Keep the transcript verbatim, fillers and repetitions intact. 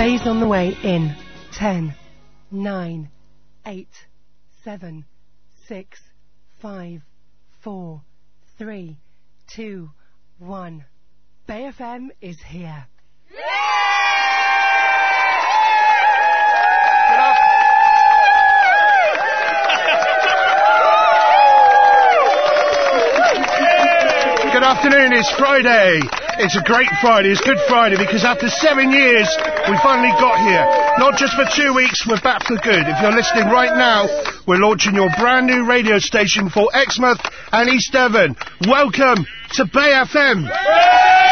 Phase on the way in ten, nine, eight, seven, six, five, four, three, two, one. Bay F M is here. Good afternoon, it's Friday. It's a great Friday, it's Good Friday, because after seven years, we finally got here. Not just for two weeks, we're back for good. If you're listening right now, we're launching your brand new radio station for Exmouth and East Devon. Welcome to Bay F M.